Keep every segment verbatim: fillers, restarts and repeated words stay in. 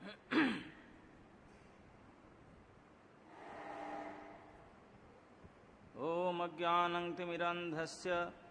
ओम अज्ञानतिमिरन्धस्य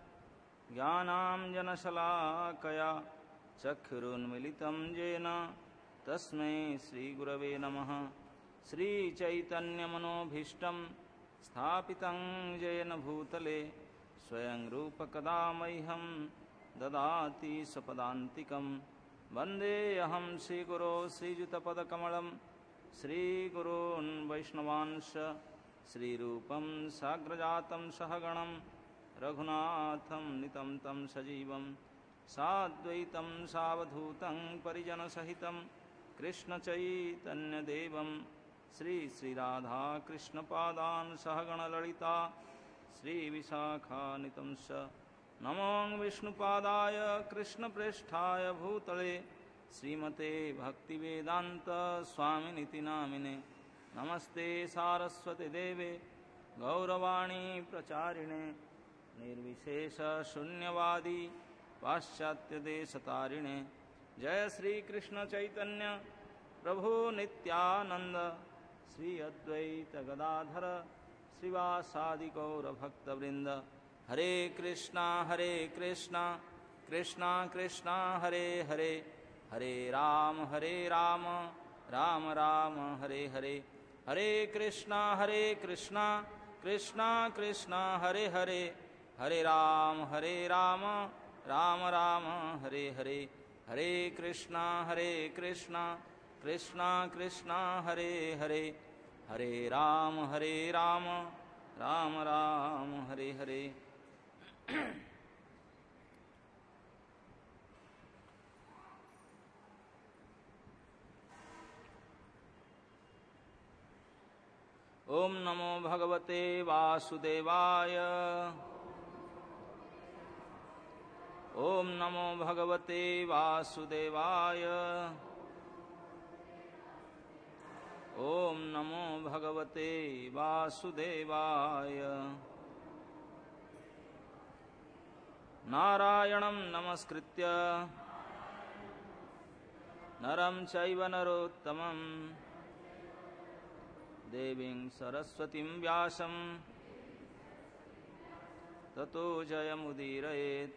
ज्ञानाञ्जनशलाकया चक्षुरुन्मिलितं येन तस्मै श्रीगुरवे नमः। श्रीचैतन्यमनोभीष्टं स्थापितं येन भूतले स्वयं रूपकदा मह्यं ददाति स्वपदान्तिकं। वन्देऽहं श्रीगुरो श्रीयुतपदकमलं श्रीगुरून् वैष्णवांश श्रीरूपं साग्रजातं सहगणं रघुनाथं नितं तं सजीवं साद्वैतं सावधूतं परिजनसहितं कृष्णचैतन्यदेवं श्री श्रीराधाकृष्णपादान् सहगणललिता श्रीविशाखान्वितं च। नमो विष्णुपादाय कृष्णप्रेष्ठाय भूतले श्रीमते भक्तिवेदान्त स्वामिनिति नामिने। नमस्ते सारस्वती देवे गौरवाणी प्रचारिणे निर्विशेष शून्यवादी पाश्चात्य देशतारिणे। जय श्री कृष्ण चैतन्य प्रभु नित्यानंद श्री अद्वैत गदाधर श्रीवासादि गौर भक्तवृंद। हरे कृष्णा हरे कृष्णा कृष्णा कृष्णा हरे हरे हरे राम हरे राम राम राम हरे हरे। हरे कृष्णा हरे कृष्णा कृष्णा कृष्णा हरे हरे हरे राम हरे राम राम राम हरे हरे। हरे कृष्णा हरे कृष्णा कृष्णा कृष्णा हरे हरे हरे राम हरे राम राम राम हरे हरे। ओम नमो भगवते वासुदेवाय। ओम नमो भगवते वासुदेवाय। ओम नमो भगवते वासुदेवाय। नारायणं नमस्कृत्य नरं चैव नरोत्तमं देवीं सरस्वतीं व्यासं ततो जयमुदीरयेत्।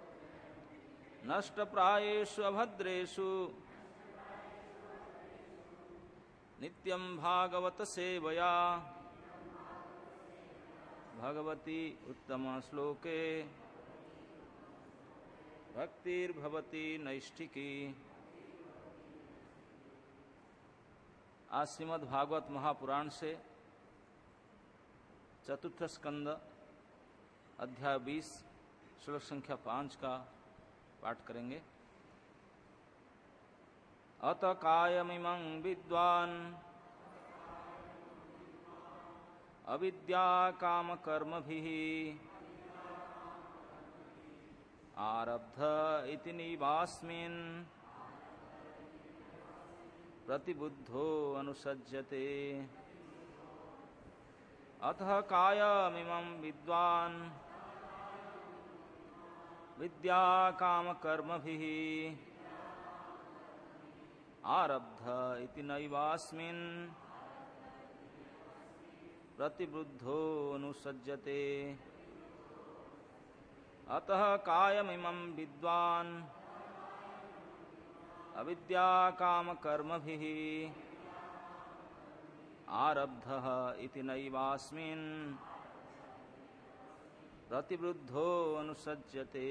नष्टप्रायेषु अभद्रेषु नित्यं भागवत सेवया भगवती उत्तमश्लोके भक्तिर्भवति नैष्ठिकी। आज श्रीमद् भागवत महापुराण से चतुर्थ स्कंद अध्याय बीस श्लोक संख्या पांच का पाठ करेंगे। अत कायमिमं विद्वान् अविद्या काम कर्मभिः आरब्ध इति नैवास्मिन् प्रतिबुद्धो अनुसज्जते। अतः कायमिमं विद्वान् विद्या काम कर्मभिः आरब्ध इति नैवास्मिन् प्रतिबुद्धो अनुसज्जते। अतः कायमिमं विद्वान् अविद्या काम कर्मभिः आरब्धः इति नैवास्मिन् प्रतिबुद्धो अनुसज्जते।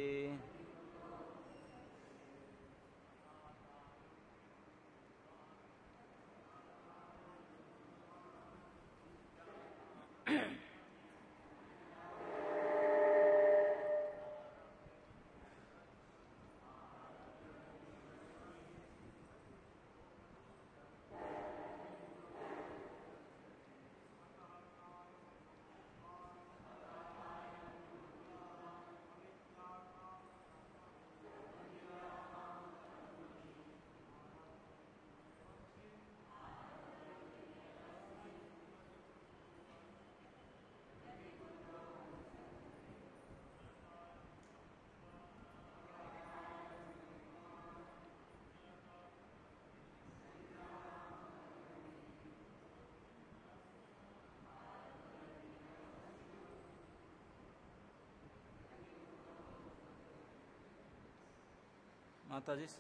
माता जी।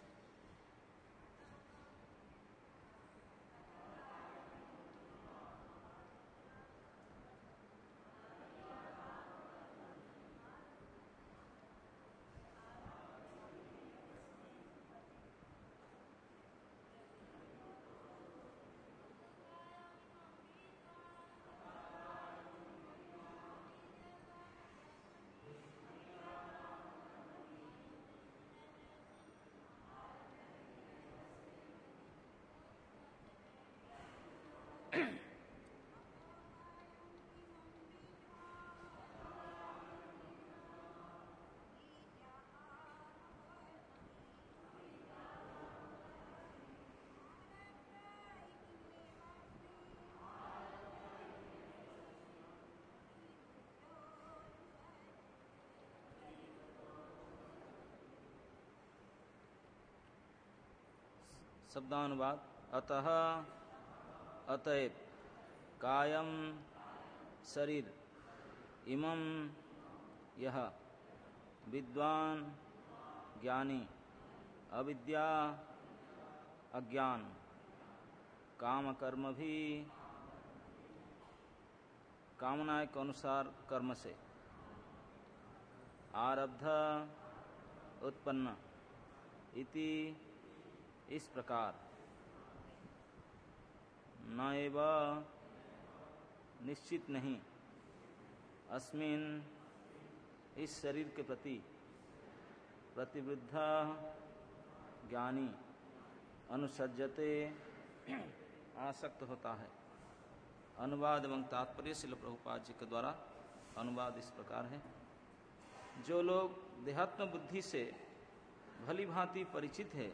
शब्दानुवाद। अतः अतएव कायम शरीर इमं यह विद्वान ज्ञानी अविद्या अज्ञान काम कर्म भी कामना के अनुसार कर्म से आरब्ध उत्पन्न इति इस प्रकार न एवं निश्चित नहीं अस्मिन इस शरीर के प्रति प्रतिवृद्ध ज्ञानी अनुसज्जते आसक्त होता है। अनुवाद एवं तात्पर्य श्रील प्रभुपाद जी के द्वारा अनुवाद इस प्रकार है। जो लोग देहात्म बुद्धि से भली भांति परिचित है,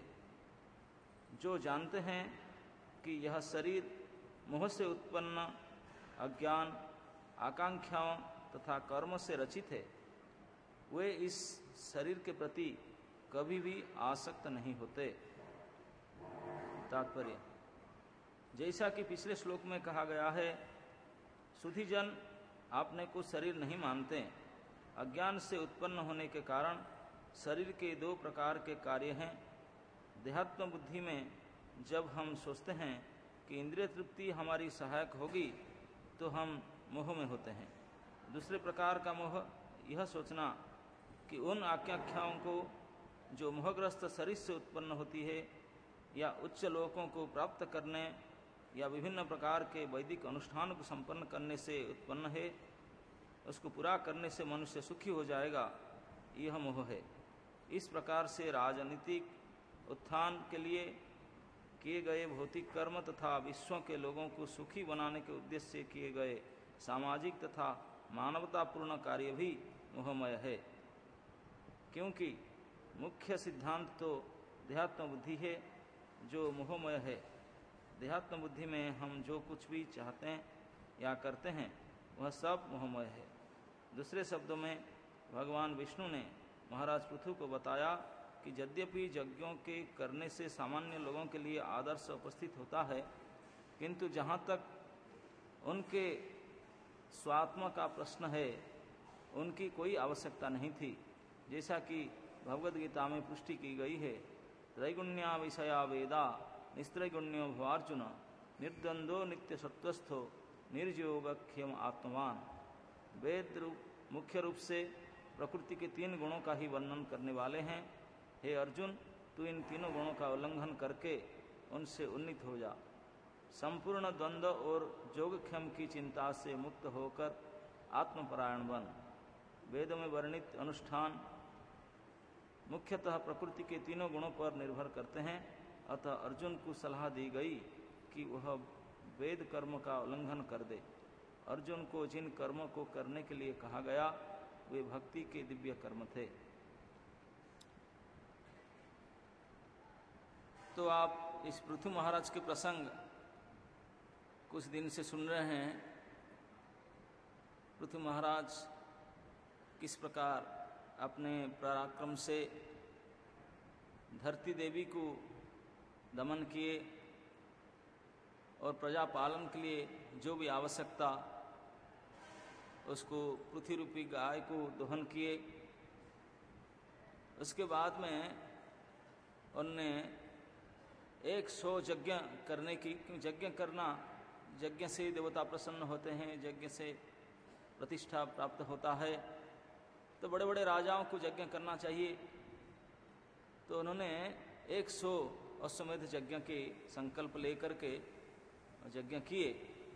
जो जानते हैं कि यह शरीर मोह से उत्पन्न अज्ञान आकांक्षाओं तथा कर्म से रचित है, वे इस शरीर के प्रति कभी भी आसक्त नहीं होते। तात्पर्य, जैसा कि पिछले श्लोक में कहा गया है, सुधीजन आपने को शरीर नहीं मानते। अज्ञान से उत्पन्न होने के कारण शरीर के दो प्रकार के कार्य हैं। देहात्म बुद्धि में जब हम सोचते हैं कि इंद्रिय तृप्ति हमारी सहायक होगी तो हम मोह में होते हैं। दूसरे प्रकार का मोह यह सोचना कि उन आकांक्षाओं को जो मोहग्रस्त शरीर से उत्पन्न होती है या उच्च लोकों को प्राप्त करने या विभिन्न प्रकार के वैदिक अनुष्ठान को संपन्न करने से उत्पन्न है, उसको पूरा करने से मनुष्य सुखी हो जाएगा, यह मोह है। इस प्रकार से राजनीतिक उत्थान के लिए किए गए भौतिक कर्म तथा विश्व के लोगों को सुखी बनाने के उद्देश्य से किए गए सामाजिक तथा मानवतापूर्ण कार्य भी मोहमय है, क्योंकि मुख्य सिद्धांत तो देहात्म बुद्धि है जो मोहमय है। देहात्म बुद्धि में हम जो कुछ भी चाहते हैं या करते हैं वह सब मोहमय है। दूसरे शब्दों में भगवान विष्णु ने महाराज पृथु को बताया कि यद्यपि यज्ञों के करने से सामान्य लोगों के लिए आदर्श उपस्थित होता है, किंतु जहाँ तक उनके स्वात्मा का प्रश्न है, उनकी कोई आवश्यकता नहीं थी। जैसा कि भगवद गीता में पुष्टि की गई है, त्रैगुण्या विषया वेदा निस्त्रैगुण्यो भवार्जुन निर्द्वंदो नित्य सत्वस्थो निर्योगख्यम आत्मवान। वेद रूप मुख्य रूप से प्रकृति के तीन गुणों का ही वर्णन करने वाले हैं। हे अर्जुन, तू इन तीनों गुणों का उल्लंघन करके उनसे उन्नीत हो जा। संपूर्ण द्वंद्व और योगक्षम की चिंता से मुक्त होकर आत्मपरायण बन। वेद में वर्णित अनुष्ठान मुख्यतः प्रकृति के तीनों गुणों पर निर्भर करते हैं। अतः अर्जुन को सलाह दी गई कि वह वेद कर्म का उल्लंघन कर दे। अर्जुन को जिन कर्मों को करने के लिए कहा गया वे भक्ति के दिव्य कर्म थे। तो आप इस पृथु महाराज के प्रसंग कुछ दिन से सुन रहे हैं। पृथु महाराज किस प्रकार अपने पराक्रम से धरती देवी को दमन किए और प्रजा पालन के लिए जो भी आवश्यकता उसको पृथ्वी रूपी गाय को दोहन किए। उसके बाद में उनने एक सौ यज्ञ करने की, क्योंकि यज्ञ करना, यज्ञ से देवता प्रसन्न होते हैं, यज्ञ से प्रतिष्ठा प्राप्त होता है, तो बड़े बड़े राजाओं को यज्ञ करना चाहिए। तो उन्होंने एक सौ अश्वमेध यज्ञ के संकल्प लेकर के यज्ञ किए।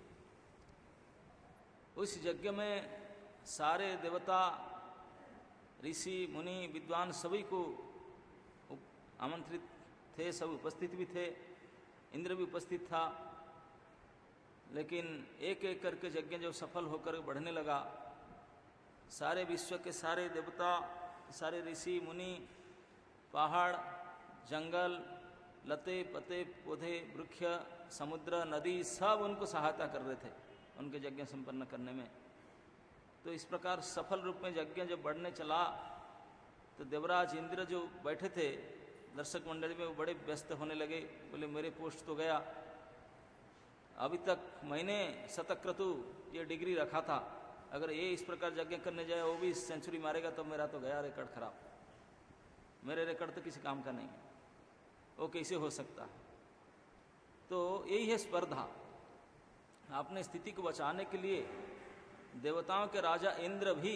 उस यज्ञ में सारे देवता, ऋषि, मुनि, विद्वान सभी को आमंत्रित थे, सब उपस्थित भी थे, इंद्र भी उपस्थित था। लेकिन एक एक करके यज्ञ जो सफल होकर बढ़ने लगा, सारे विश्व के सारे देवता, सारे ऋषि मुनि, पहाड़, जंगल, लते पते, पौधे, वृक्ष, समुद्र, नदी, सब उनको सहायता कर रहे थे उनके यज्ञ संपन्न करने में। तो इस प्रकार सफल रूप में यज्ञ जब बढ़ने चला, तो देवराज इंद्र जो बैठे थे दर्शक मंडली में, वो बड़े व्यस्त होने लगे। बोले मेरे पोस्ट तो गया, अभी तक मैंने शतक्रतु ये डिग्री रखा था, अगर ये इस प्रकार यज्ञ करने जाए वो भी सेंचुरी मारेगा तो मेरा तो गया रिकॉर्ड खराब, मेरे रिकॉर्ड तो किसी काम का नहीं है, वो कैसे हो सकता है। तो यही है स्पर्धा। अपने स्थिति को बचाने के लिए देवताओं के राजा इंद्र भी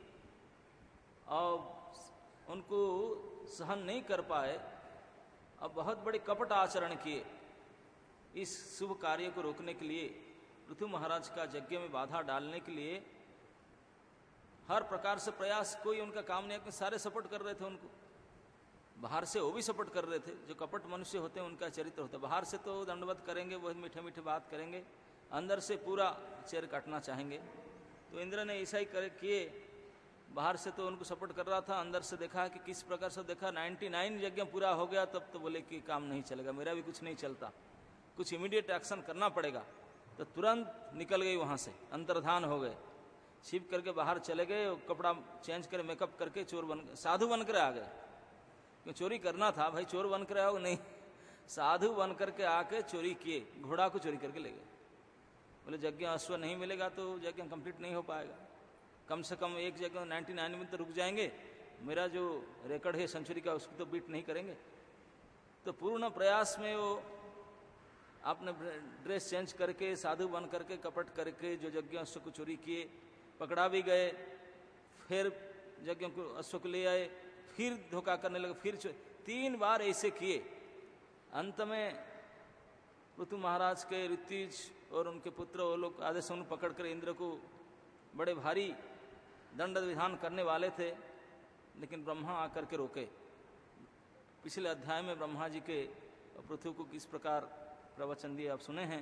और उनको सहन नहीं कर पाए, अब बहुत बड़े कपट आचरण किए। इस शुभ कार्य को रोकने के लिए, पृथु महाराज का यज्ञ में बाधा डालने के लिए हर प्रकार से प्रयास, कोई उनका काम नहीं है। सारे सपोर्ट कर रहे थे उनको, बाहर से वो भी सपोर्ट कर रहे थे। जो कपट मनुष्य होते हैं उनका चरित्र होता है, बाहर से तो दंडवत करेंगे, बहुत मीठे मीठे बात करेंगे, अंदर से पूरा चेर काटना चाहेंगे। तो इंद्र ने ऐसा ही कर किए, बाहर से तो उनको सपोर्ट कर रहा था, अंदर से देखा कि किस प्रकार से, देखा निन्यानवे यज्ञ पूरा हो गया, तब तो बोले कि काम नहीं चलेगा, मेरा भी कुछ नहीं चलता, कुछ इमीडिएट एक्शन करना पड़ेगा। तो तुरंत निकल गई वहाँ से, अंतर्धान हो गए, छिप करके बाहर चले गए, कपड़ा चेंज कर मेकअप करके चोर बन गए, साधु बन कर आ गए। क्यों चोरी करना था भाई, चोर बन कर आओ नहीं, साधु बन करके आके चोरी किए, घोड़ा को चोरी करके ले गए। बोले यज्ञ अश्व नहीं मिलेगा तो यज्ञ कंप्लीट नहीं हो पाएगा, कम से कम एक जगह नाइन्टी नाइन में तो रुक जाएंगे, मेरा जो रिकॉर्ड है सेंचुरी का उसको तो बीट नहीं करेंगे। तो पूर्ण प्रयास में वो आपने ड्रेस चेंज करके, साधु बन करके, कपट करके जो यज्ञ अश्व को चोरी किए, पकड़ा भी गए, फिर यज्ञ को अश्व को ले आए, फिर धोखा करने लगे, फिर तीन बार ऐसे किए। अंत में पृथु महाराज के ऋत्विज और उनके पुत्र वो लोग आदेश उन्हें पकड़ कर इंद्र को बड़े भारी दंड विधान करने वाले थे, लेकिन ब्रह्मा आकर के रोके। पिछले अध्याय में ब्रह्मा जी के पृथु को किस प्रकार प्रवचन दिए आप सुने हैं।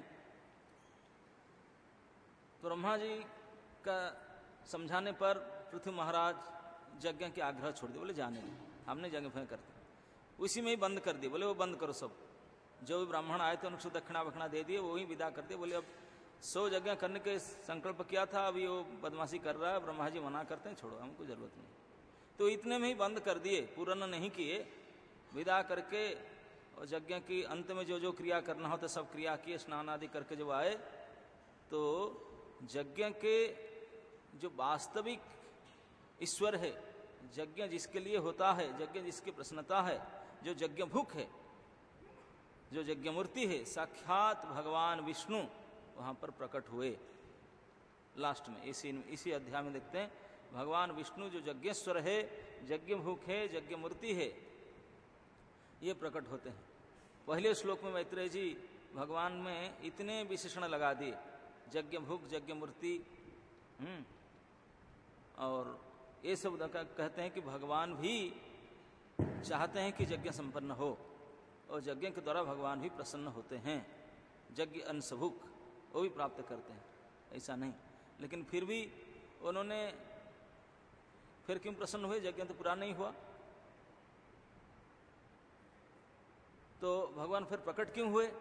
तो ब्रह्मा जी का समझाने पर पृथु महाराज यज्ञ के आग्रह छोड़ दिए, बोले जाने दो, हमने यज्ञ करते, उसी में ही बंद कर दिए। बोले वो बंद करो, सब जो भी ब्राह्मण आए थे उनको दक्षिणा वक्षिणा दे दिए, वही विदा कर दिए। बोले अब सौ यज्ञ करने के संकल्प किया था, अभी वो बदमाशी कर रहा है, ब्रह्मा जी मना करते हैं, छोड़ो, हमको जरूरत नहीं। तो इतने में ही बंद कर दिए, पूर्ण नहीं किए, विदा करके और यज्ञ की अंत में जो जो क्रिया करना होता सब क्रिया किए, स्नान आदि करके जब आए तो यज्ञ के जो वास्तविक ईश्वर है, यज्ञ जिसके लिए होता है, यज्ञ जिसकी प्रसन्नता है, जो यज्ञ भूख है, जो यज्ञ मूर्ति है, साक्षात भगवान विष्णु वहां पर प्रकट हुए। लास्ट में इसी इसी अध्याय में देखते हैं, भगवान विष्णु जो यज्ञेश्वर है, यज्ञ भूख है, यज्ञ मूर्ति है, ये प्रकट होते हैं। पहले श्लोक में मैत्रेय जी भगवान में इतने विशेषण लगा दिए, यज्ञ भूख, यज्ञ मूर्ति, हम्म और ये सब कहते हैं कि भगवान भी चाहते हैं कि यज्ञ संपन्न हो, और यज्ञ के द्वारा भगवान भी प्रसन्न होते हैं। यज्ञ अंशभुक वो भी प्राप्त करते हैं, ऐसा नहीं। लेकिन फिर भी उन्होंने फिर क्यों प्रसन्न हुए, यज्ञ तो पूरा नहीं हुआ। तो भगवान फिर प्रकट क्यों हुए?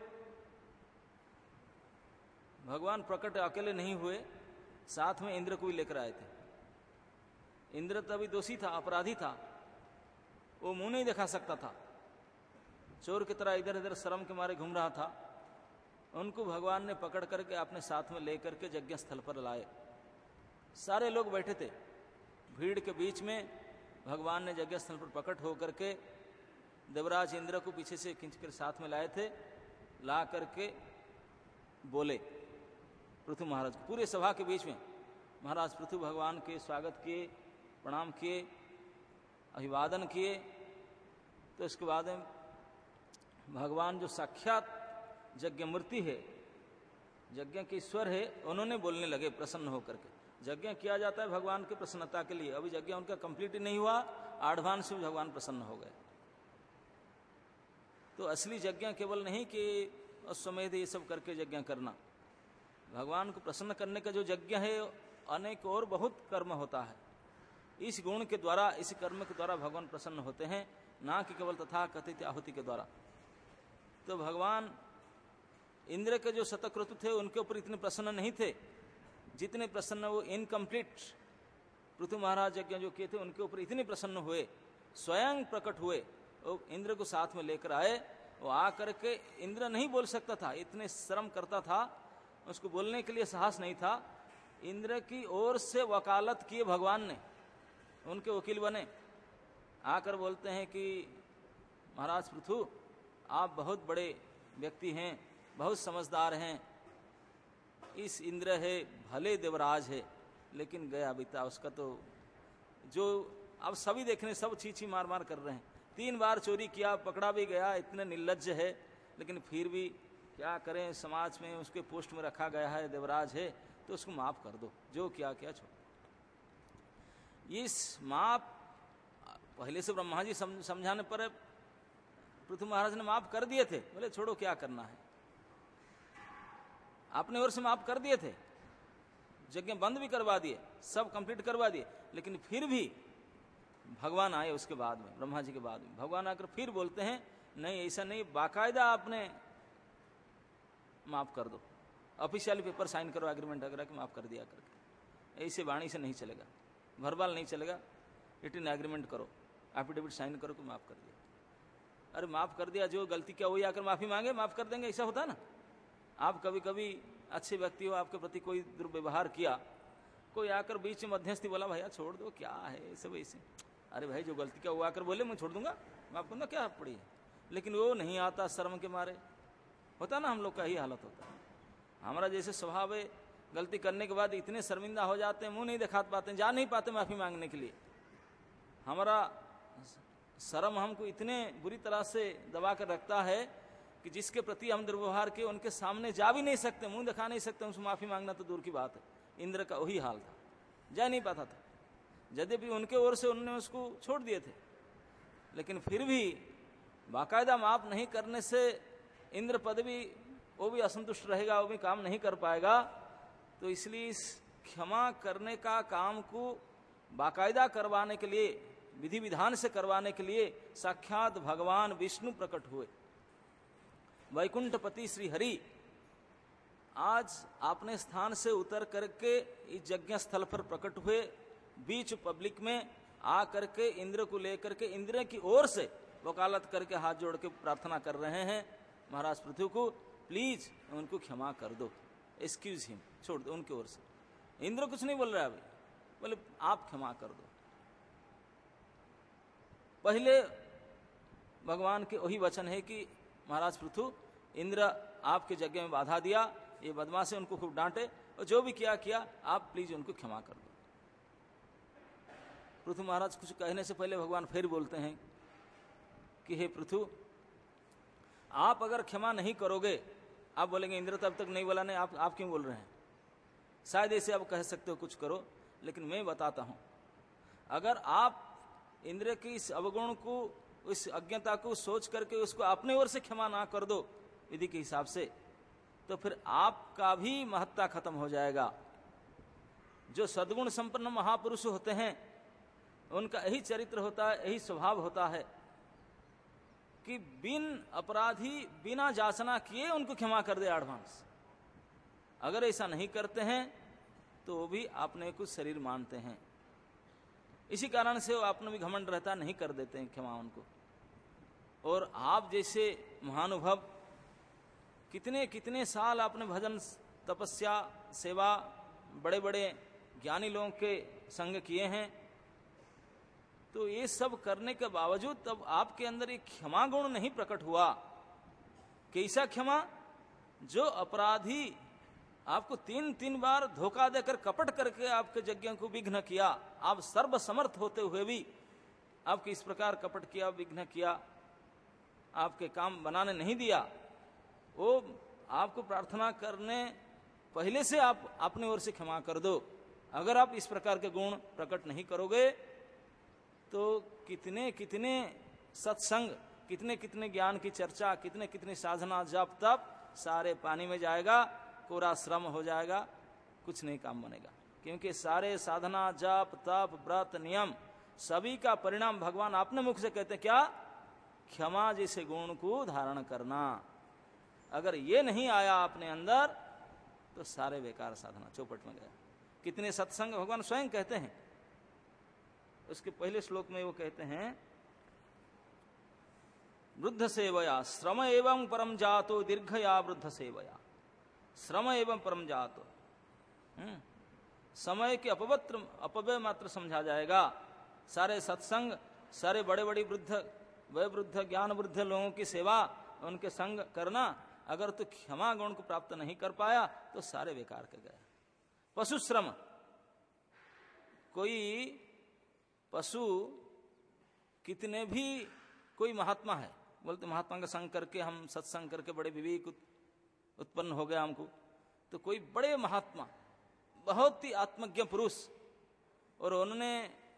भगवान प्रकट अकेले नहीं हुए, साथ में इंद्र को भी लेकर आए थे। इंद्र तभी दोषी था, अपराधी था, वो मुंह नहीं दिखा सकता था, चोर की तरह इधर इधर शर्म के मारे घूम रहा था। उनको भगवान ने पकड़ करके अपने साथ में लेकर के यज्ञ स्थल पर लाए। सारे लोग बैठे थे, भीड़ के बीच में भगवान ने यज्ञ स्थल पर प्रकट होकर के देवराज इंद्र को पीछे से खींचकर साथ में लाए थे, ला करके बोले पृथु महाराज को पूरे सभा के बीच में। महाराज पृथु भगवान के स्वागत किए, प्रणाम किए, अभिवादन किए। तो इसके बाद में भगवान जो साक्षात यज्ञ मूर्ति है, यज्ञ के ईश्वर है, उन्होंने बोलने लगे प्रसन्न होकर के। यज्ञ किया जाता है भगवान की प्रसन्नता के लिए, अभी यज्ञ उनका कंप्लीट ही नहीं हुआ, एडवांस से भगवान प्रसन्न हो गए। तो असली यज्ञ केवल नहीं कि अश्वमेध ये सब करके यज्ञ करना, भगवान को प्रसन्न करने का जो यज्ञ है अनेक और बहुत कर्म होता है। इस गुण के द्वारा, इस कर्म के द्वारा भगवान प्रसन्न होते हैं, ना कि केवल तथा कथित आहुति के द्वारा। तो भगवान इंद्र के जो शतक्रतु थे उनके ऊपर इतने प्रसन्न नहीं थे जितने प्रसन्न वो इनकम्प्लीट पृथु महाराज यज्ञ जो किए थे उनके ऊपर इतने प्रसन्न हुए, स्वयं प्रकट हुए। वो इंद्र को साथ में लेकर आए, वो आकर के इंद्र नहीं बोल सकता था, इतने शर्म करता था, उसको बोलने के लिए साहस नहीं था। इंद्र की ओर से वकालत किए भगवान ने, उनके वकील बने, आकर बोलते हैं कि महाराज पृथु आप बहुत बड़े व्यक्ति हैं, बहुत समझदार हैं, इस इंद्र है भले देवराज है लेकिन गया बीता उसका तो जो अब सभी देखने सब छीछी मार मार कर रहे हैं। तीन बार चोरी किया, पकड़ा भी गया, इतने निर्लज्ज है, लेकिन फिर भी क्या करें, समाज में उसके पोस्ट में रखा गया है, देवराज है, तो उसको माफ कर दो, जो क्या क्या छोड़। इस माफ पहले से ब्रह्मा जी समझाने पर पृथु महाराज ने माफ कर दिए थे, बोले छोड़ो क्या करना है, अपने ओर से माफ कर दिए थे, यज्ञ बंद भी करवा दिए, सब कंप्लीट करवा दिए, लेकिन फिर भी भगवान आए उसके बाद में, ब्रह्मा जी के बाद में भगवान आकर फिर बोलते हैं नहीं ऐसा नहीं, बाकायदा आपने माफ कर दो, ऑफिशियल पेपर साइन करो, एग्रीमेंट अगर कि माफ कर दिया करके। ऐसे वाणी से नहीं चलेगा, भरबाल नहीं चलेगा, रिटन एग्रीमेंट करो, एफिडेविट साइन करो कि माफ कर दिया। अरे माफ कर दिया, जो गलती किया वही आकर माफी मांगे, माफ कर देंगे, ऐसा होता है ना। आप कभी कभी अच्छे व्यक्ति हो, आपके प्रति कोई दुर्व्यवहार किया, कोई आकर बीच में मध्यस्थी बोला भैया छोड़ दो क्या है सब ऐसे, अरे भाई जो गलती किया वो आकर बोले मैं छोड़ दूंगा, माफ करूंगा, क्या पड़ी है, लेकिन वो नहीं आता शर्म के मारे। होता ना, हम लोग का ही हालत होता है। हमारा जैसे स्वभाव है, गलती करने के बाद इतने शर्मिंदा हो जाते हैं, मुंह नहीं दिखा पाते, जा नहीं पाते माफी मांगने के लिए। हमारा शर्म हमको इतने बुरी तरह से दबा कर रखता है कि जिसके प्रति हम दुर्व्यवहार किए उनके सामने जा भी नहीं सकते, मुंह दिखा नहीं सकते, उनसे माफी मांगना तो दूर की बात है। इंद्र का वही हाल था, जा नहीं पाता था, यद्यपि उनके ओर से उन्होंने उसको छोड़ दिए थे, लेकिन फिर भी बाकायदा माफ नहीं करने से इंद्र पद भी वो भी असंतुष्ट रहेगा, वो भी काम नहीं कर पाएगा। तो इसलिए इस क्षमा करने का काम को बाकायदा करवाने के लिए, विधि विधान से करवाने के लिए साक्षात भगवान विष्णु प्रकट हुए, वैकुंठपति श्री हरि आज अपने स्थान से उतर करके इस यज्ञ स्थल पर प्रकट हुए, बीच पब्लिक में आ करके इंद्र को लेकर के इंद्र की ओर से वकालत करके हाथ जोड़ के प्रार्थना कर रहे हैं, महाराज पृथु को प्लीज उनको क्षमा कर दो, एक्सक्यूज हिम, छोड़ दो उनकी ओर से। इंद्र कुछ नहीं बोल रहा है अभी, बोले आप क्षमा कर दो। पहले भगवान के वही वचन है कि महाराज पृथु, इंद्र आपके यज्ञ में बाधा दिया, ये बदमाश है, उनको खूब डांटे, और जो भी किया किया आप प्लीज उनको क्षमा कर दो। पृथु महाराज कुछ कहने से पहले भगवान फिर बोलते हैं कि हे पृथु, आप अगर क्षमा नहीं करोगे, आप बोलेंगे इंद्र तब तक नहीं बोला, नहीं आप आप क्यों बोल रहे हैं, शायद ऐसे आप कह सकते हो कुछ करो, लेकिन मैं बताता हूं, अगर आप इंद्र की इस अवगुण को, इस अज्ञता को सोच करके उसको अपने ओर से क्षमा ना कर दो विधि के हिसाब से, तो फिर आपका भी महत्ता खत्म हो जाएगा। जो सद्गुण संपन्न महापुरुष होते हैं उनका यही चरित्र होता है, यही स्वभाव होता है कि बिन अपराधी बिना जाचना किए उनको क्षमा कर दे एडवांस। अगर ऐसा नहीं करते हैं तो वो भी अपने को शरीर मानते हैं, इसी कारण से वो अपने भी घमंड रहता, नहीं कर देते हैं क्षमा उनको। और आप जैसे महानुभव कितने कितने साल आपने भजन, तपस्या, सेवा, बड़े बड़े ज्ञानी लोगों के संग किए हैं, तो ये सब करने के बावजूद तब आपके अंदर एक क्षमा गुण नहीं प्रकट हुआ। कैसा क्षमा? जो अपराधी आपको तीन तीन बार धोखा देकर कपट करके आपके यज्ञ को विघ्न किया, आप सर्वसमर्थ होते हुए भी आपके इस प्रकार कपट किया, विघ्न किया, आपके काम बनाने नहीं दिया, वो आपको प्रार्थना करने पहले से आप अपनी ओर से क्षमा कर दो। अगर आप इस प्रकार के गुण प्रकट नहीं करोगे तो कितने कितने सत्संग, कितने कितने ज्ञान की चर्चा, कितने कितने साधना जप तप सारे पानी में जाएगा, पूरा श्रम हो जाएगा, कुछ नहीं काम बनेगा। क्योंकि सारे साधना जप तप व्रत नियम सभी का परिणाम भगवान अपने मुख से कहते हैं क्या? क्षमा जैसे गुण को धारण करना। अगर ये नहीं आया अपने अंदर तो सारे बेकार साधना चौपट में गया। कितने सत्संग भगवान स्वयं कहते हैं। उसके पहले श्लोक में वो कहते हैं वृद्ध सेवया श्रम एवं परम जातो दीर्घया वृद्ध सेवया। श्रम एवं परम जातो, समय के अपवत्र अपव्यय मात्र समझा जाएगा। सारे सत्संग, सारे बड़े बड़े वृद्ध वय वृद्ध ज्ञान वृद्ध लोगों की सेवा, उनके संग करना, अगर तो क्षमा गुण को प्राप्त नहीं कर पाया तो सारे बेकार के गए। पशु श्रम, कोई पशु कितने भी, कोई महात्मा है, बोलते महात्मा का संग करके हम सत्संग करके बड़े विवेक उत्पन्न हो गया हमको, तो कोई बड़े महात्मा बहुत ही आत्मज्ञ पुरुष, और उन्होंने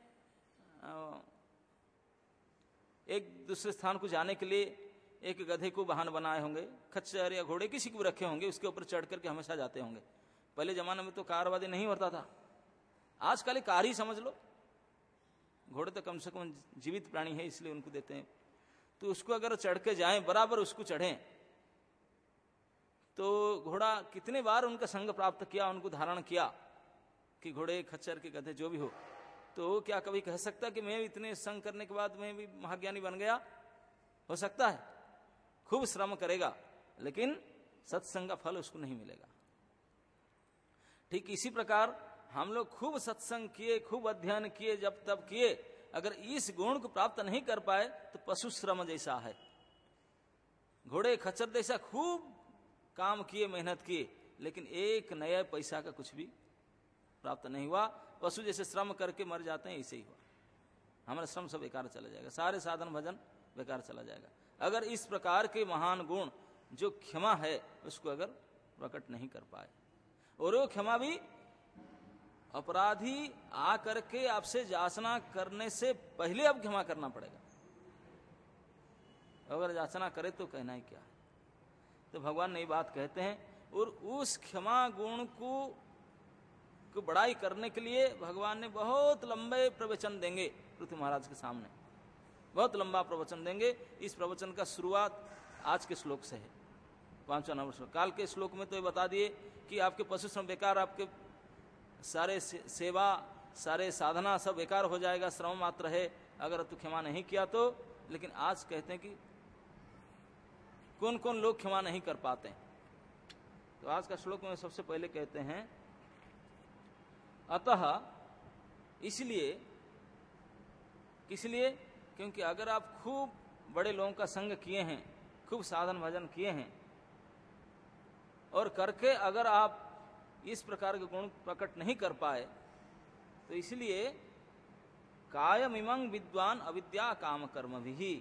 एक दूसरे स्थान को जाने के लिए एक गधे को वाहन बनाए होंगे, खच्चर या घोड़े किसी को रखे होंगे, उसके ऊपर चढ़ करके हमेशा जाते होंगे। पहले जमाने में तो कारवादी नहीं होता था, आजकल कार ही समझ लो। घोड़े तो कम से कम जीवित प्राणी है इसलिए उनको देते हैं, तो उसको अगर चढ़ के जाएं, बराबर उसको चढ़ें, तो घोड़ा कितने बार उनका संग प्राप्त किया, उनको धारण किया कि घोड़े खच्चर के गधे जो भी हो, तो क्या कभी कह सकता कि मैं इतने संग करने के बाद मैं भी महाज्ञानी बन गया? हो सकता है, खूब श्रम करेगा लेकिन सत्संग का फल उसको नहीं मिलेगा। ठीक इसी प्रकार हम लोग खूब सत्संग किए, खूब अध्ययन किए, जब तब किए, अगर इस गुण को प्राप्त नहीं कर पाए तो पशु श्रम जैसा है। घोड़े खच्चर जैसा खूब काम किए, मेहनत किए, लेकिन एक नया पैसा का कुछ भी प्राप्त नहीं हुआ। पशु जैसे श्रम करके मर जाते हैं, ऐसे ही हुआ। हमारा श्रम सब बेकार चला जाएगा, सारे साधन भजन बेकार चला जाएगा। अगर इस प्रकार के महान गुण जो क्षमा है उसको अगर प्रकट नहीं कर पाए, और वो क्षमा भी अपराधी आ करके आपसे याचना करने से पहले अब क्षमा करना पड़ेगा। अगर याचना करे तो कहना ही क्या है। तो भगवान ने ये बात कहते हैं, और उस क्षमा गुण को को बड़ाई करने के लिए भगवान ने बहुत लंबे प्रवचन देंगे पृथ्वी महाराज के सामने, बहुत लंबा प्रवचन देंगे। इस प्रवचन का शुरुआत आज के श्लोक से है, पांचवा नंबर श्लोक। काल के श्लोक में तो ये बता दिए कि आपके पशु श्रम बेकार, आपके सारे से, सेवा सारे साधना सब बेकार हो जाएगा, श्रम मात्र है अगर तू क्षमा नहीं किया तो। लेकिन आज कहते हैं कि कौन कौन लोग क्षमा नहीं कर पाते हैं। तो आज का श्लोक में सबसे पहले कहते हैं अतः, इसलिए, किस लिए? क्योंकि अगर आप खूब बड़े लोगों का संग किए हैं, खूब साधन भजन किए हैं, और करके अगर आप इस प्रकार के गुण प्रकट नहीं कर पाए, तो इसलिए कायमिमं विद्वान अविद्या काम कर्म भी।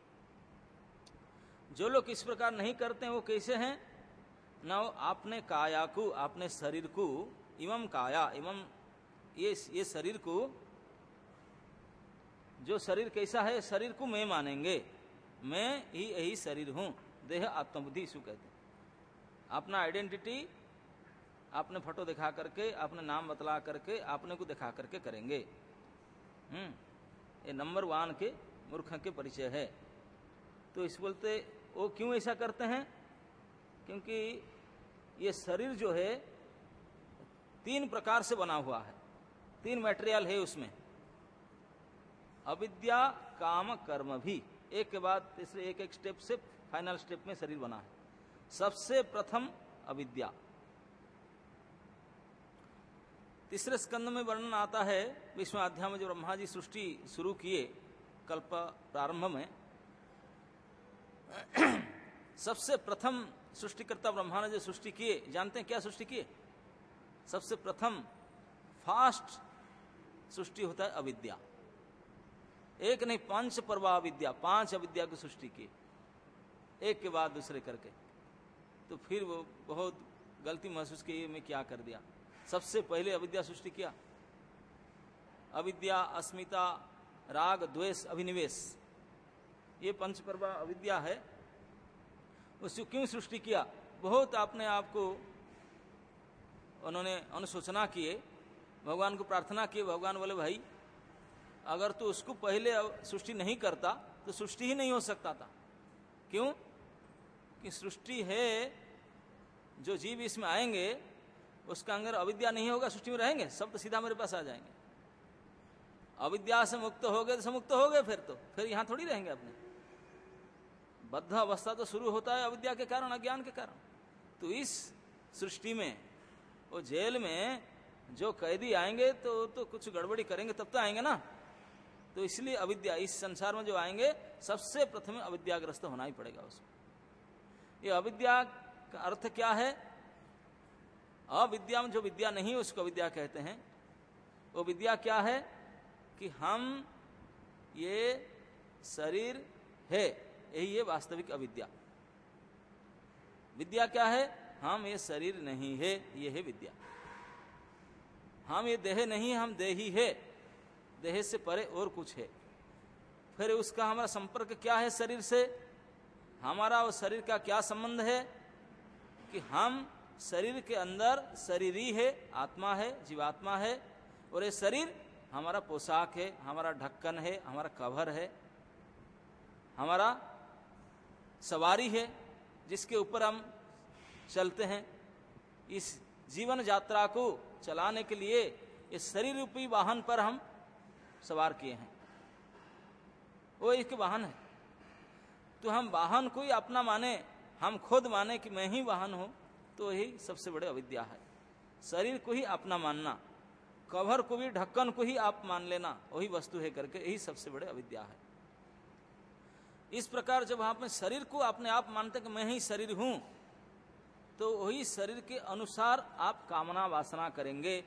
जो लोग इस प्रकार नहीं करते हैं वो कैसे हैं? न आपने काया को, आपने शरीर को, इमं काया, इमं ये ये शरीर को, जो शरीर कैसा है, शरीर को मैं मानेंगे, मैं ही यही शरीर हूं, देह आत्मबुद्धि इसको कहते हैं। अपना आइडेंटिटी आपने फोटो दिखा करके, आपने नाम बतला करके, आपने को दिखा करके करेंगे। हम्म ये नंबर वन के मूर्ख के परिचय है। तो इस बोलते वो क्यों ऐसा करते हैं? क्योंकि ये शरीर जो है तीन प्रकार से बना हुआ है, तीन मटेरियल है उसमें, अविद्या काम कर्म भी। एक के बाद तीसरे एक एक स्टेप से फाइनल स्टेप में शरीर बना है। सबसे प्रथम अविद्या, तीसरे स्कंद में वर्णन आता है, विश्व अध्याय में जो ब्रह्मा जी सृष्टि शुरू किए कल्प प्रारंभ में, सबसे प्रथम सृष्टिकर्ता ब्रह्मा ने जो सृष्टि किए, जानते हैं क्या सृष्टि किए? सबसे प्रथम फास्ट सृष्टि होता है अविद्या। एक नहीं, पांच पर्वा अविद्या, पांच अविद्या की सृष्टि की, एक के बाद दूसरे करके। तो फिर वो बहुत गलती महसूस की, मैं क्या कर दिया। सबसे पहले अविद्या सृष्टि किया। अविद्या, अस्मिता, राग, द्वेष, अभिनिवेश, ये पंच पर्वा अविद्या है। उसको क्यों सृष्टि किया? बहुत अपने आप को उन्होंने अनुशोचना किए, भगवान को प्रार्थना किए। भगवान बोले भाई अगर तू उसको पहले सृष्टि नहीं करता तो सृष्टि ही नहीं हो सकता था। क्यों? कि सृष्टि है, जो जीव इसमें आएंगे उसका अंदर अविद्या नहीं होगा, सृष्टि में रहेंगे सब, तो सीधा मेरे पास आ जाएंगे। अविद्या से मुक्त हो गए तो मुक्त हो गए, फिर तो फिर यहां थोड़ी रहेंगे अपने। बद्ध अवस्था तो शुरू होता है अविद्या के कारण, अज्ञान के कारण। तो इस सृष्टि में, वो जेल में जो कैदी आएंगे तो तो कुछ गड़बड़ी करेंगे तब तो आएंगे ना। तो इसलिए अविद्या, इस संसार में जो आएंगे सबसे प्रथम अविद्याग्रस्त होना ही पड़ेगा उसको। ये अविद्या का अर्थ क्या है? अविद्या में जो विद्या नहीं है उसको विद्या कहते हैं। वो विद्या क्या है? कि हम ये शरीर है, यही है वास्तविक अविद्या। विद्या क्या है? हम ये शरीर नहीं है, ये है विद्या। हम ये देह नहीं, हम देही है, देह से परे और कुछ है। फिर उसका हमारा संपर्क क्या है शरीर से? हमारा और शरीर का क्या संबंध है? कि हम शरीर के अंदर शरीरी है, आत्मा है, जीवात्मा है, और ये शरीर हमारा पोशाक है, हमारा ढक्कन है, हमारा कवर है, हमारा सवारी है, जिसके ऊपर हम चलते हैं। इस जीवन यात्रा को चलाने के लिए इस शरीर रूपी वाहन पर हम सवार किए हैं, वो एक वाहन है। तो हम वाहन को ही अपना माने, हम खुद माने कि मैं ही वाहन हूं, तो यही सबसे बड़े अविद्या है। शरीर को ही अपना मानना, कवर को भी, ढक्कन को ही आप मान लेना वही वस्तु है करके, यही सबसे बड़े अविद्या है। इस प्रकार जब आप में शरीर को अपने आप मानते कि मैं ही शरीर हूं, तो वही शरीर के अनुसार आप कामना वासना करेंगे।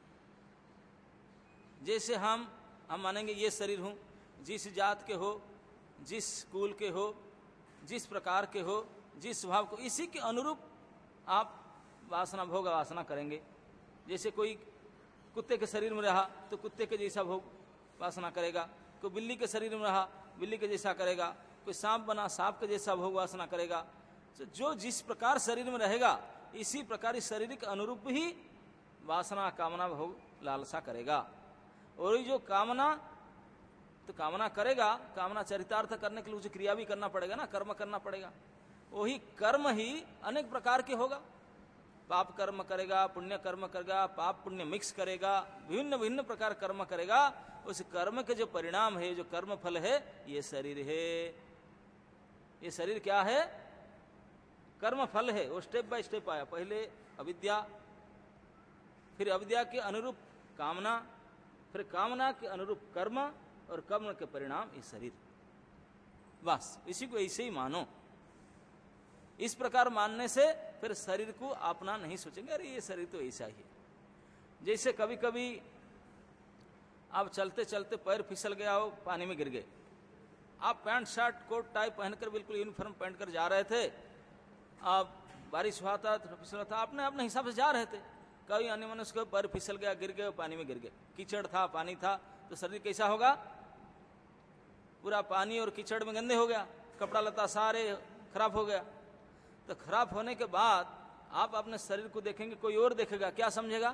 जैसे हम हम मानेंगे ये शरीर हूं, जिस जात के हो, जिस कुल के हो, जिस प्रकार के हो, जिस स्वभाव को, इसी के अनुरूप आप वासना भोग वासना करेंगे। जैसे कोई कुत्ते के शरीर में रहा तो कुत्ते के जैसा भोग वासना करेगा, कोई बिल्ली के शरीर में रहा बिल्ली के जैसा करेगा, कोई सांप बना सांप के जैसा भोग वासना करेगा। तो जो जिस प्रकार शरीर में रहेगा इसी प्रकार इस शरीर के अनुरूप ही वासना, कामना, भोग, लालसा करेगा। और ये जो कामना, तो कामना करेगा, कामना चरितार्थ करने के लिए उसे क्रिया भी करना पड़ेगा ना, कर्म करना पड़ेगा। वही कर्म ही अनेक प्रकार के होगा, पाप कर्म करेगा, पुण्य कर्म करेगा, पाप पुण्य मिक्स करेगा, विभिन्न विभिन्न प्रकार कर्म करेगा। उस कर्म के जो परिणाम है, जो कर्म फल है, ये शरीर है। ये शरीर क्या है? कर्म फल है। वो स्टेप बाय स्टेप आया, पहले अविद्या, फिर अविद्या के अनुरूप कामना, फिर कामना के अनुरूप कर्म, और कर्म के परिणाम ये शरीर। बस इसी को ऐसे ही मानो। इस प्रकार मानने से फिर शरीर को अपना नहीं सोचेंगे, अरे ये शरीर तो ऐसा ही है। जैसे कभी कभी आप चलते चलते पैर फिसल गया हो, पानी में गिर गए, आप पैंट शर्ट कोट टाई पहनकर बिल्कुल यूनिफॉर्म पहनकर जा रहे थे, आप बारिश हुआ था तो फिसल था, आपने अपने हिसाब से जा रहे थे, कभी अन्य मनुष्य को पैर फिसल गया, गिर गए, पानी में गिर गए, कीचड़ था, पानी था, तो शरीर कैसा होगा? पूरा पानी और कीचड़ में गंदे हो गया, कपड़ा लता सारे खराब हो गया। तो खराब होने के बाद आप अपने शरीर को देखेंगे, कोई और देखेगा, क्या समझेगा?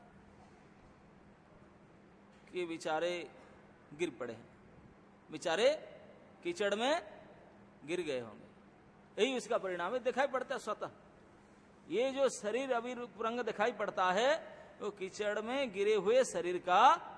कि बेचारे गिर पड़े हैं, बेचारे कीचड़ में गिर गए होंगे। यही उसका परिणाम है, दिखाई पड़ता है स्वतः। ये जो शरीर अभी रूप रंग दिखाई पड़ता है वो कीचड़ में गिरे हुए शरीर का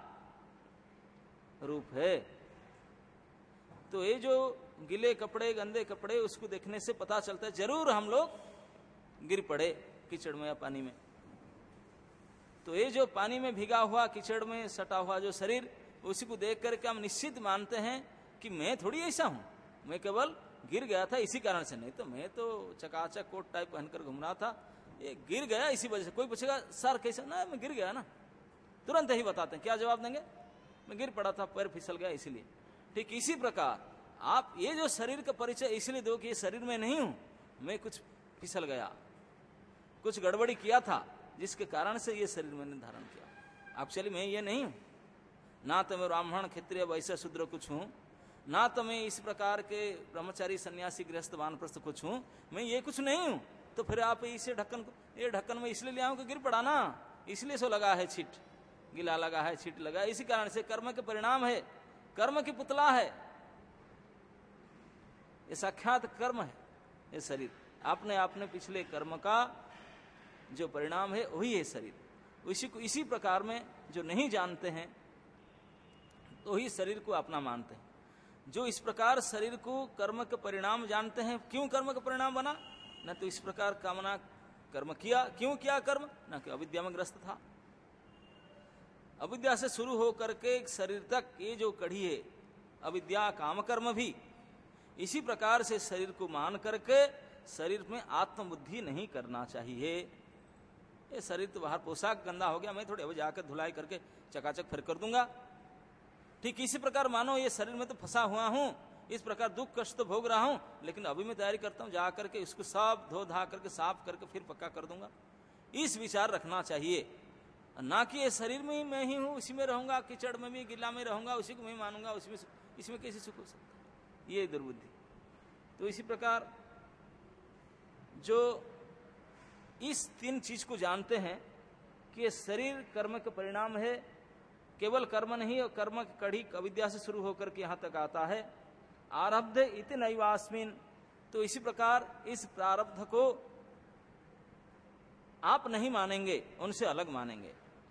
रूप है। तो ये जो गीले कपड़े, गंदे कपड़े, उसको देखने से पता चलता है जरूर हम लोग गिर पड़े कीचड़ में या पानी में। तो ये जो पानी में भीगा हुआ, कीचड़ में सटा हुआ जो शरीर, उसी को देख करके हम निश्चित मानते हैं कि मैं थोड़ी ऐसा हूं, मैं केवल गिर गया था इसी कारण से, नहीं तो मैं तो चकाचक कोट टाइप पहनकर घूम रहा था, ये गिर गया इसी वजह से। कोई पूछेगा सर कैसा, ना मैं गिर गया ना, तुरंत ही बताते हैं। क्या जवाब देंगे? मैं गिर पड़ा था, पैर फिसल गया इसलिए। ठीक इसी प्रकार आप ये जो शरीर का परिचय इसलिए दो कि ये शरीर में नहीं हूं, मैं कुछ फिसल गया, कुछ गड़बड़ी किया था, जिसके कारण से ये शरीर मैंने धारण किया। एक्चुअली मैं ये नहीं हूं, ना तो मैं ब्राह्मण क्षत्रिय वैश्य शूद्र कुछ हूं, ना तो मैं इस प्रकार के ब्रह्मचारी सन्यासी गृहस्थ वानप्रस्थ कुछ हूं, मैं ये कुछ नहीं हूं। तो फिर आप इसे ढक्कन को, ये ढक्कन में इसलिए ले आऊं कि गिर पड़ा ना, इसलिए सो लगा है छिट, गिला लगा है, छिट लगा, इसी कारण से कर्म के परिणाम है, कर्म की पुतला है, ये साक्षात कर्म है। ये शरीर आपने आपने पिछले कर्म का जो परिणाम है वही है शरीर। इसी को इसी प्रकार में जो नहीं जानते हैं तो ही शरीर को अपना मानते हैं। जो इस प्रकार शरीर को कर्म के परिणाम जानते हैं, क्यों कर्म का परिणाम बना, न तो इस प्रकार कामना कर्म किया, क्यों किया कर्म, न कि अविद्या में ग्रस्त था। अविद्या से शुरू होकर के शरीर तक ये जो कड़ी है अविद्या काम कर्म भी, इसी प्रकार से शरीर को मान करके शरीर में आत्मबुद्धि नहीं करना चाहिए। ये शरीर तो बाहर पोशाक गंदा हो गया, मैं थोड़ी अब जाकर धुलाई करके चकाचक फिर कर दूंगा। ठीक इसी प्रकार मानो ये शरीर में तो फंसा हुआ हूं, इस प्रकार दुख कष्ट तो भोग रहा हूं, लेकिन अभी मैं तैयारी करता हूं जा करके इसको सब धो धा करके साफ करके फिर पक्का कर दूंगा। इस विचार रखना चाहिए, ना कि ये शरीर में ही मैं ही हूं, उसी में रहूंगा, कीचड़ में भी गिला में रहूंगा, उसी को मैं मानूंगा, उसमें इसमें कैसे सुख हो सकता है, ये दुर्बुद्धि। तो इसी प्रकार जो इस तीन चीज को जानते हैं कि ये शरीर कर्म के परिणाम है, केवल कर्म नहीं और कर्म की कड़ी अविद्या से शुरू होकर के यहां तक आता है। आरब्ध इति नैवास्मिन, तो इसी प्रकार इस प्रारब्ध को आप नहीं मानेंगे, उनसे अलग मानेंगे।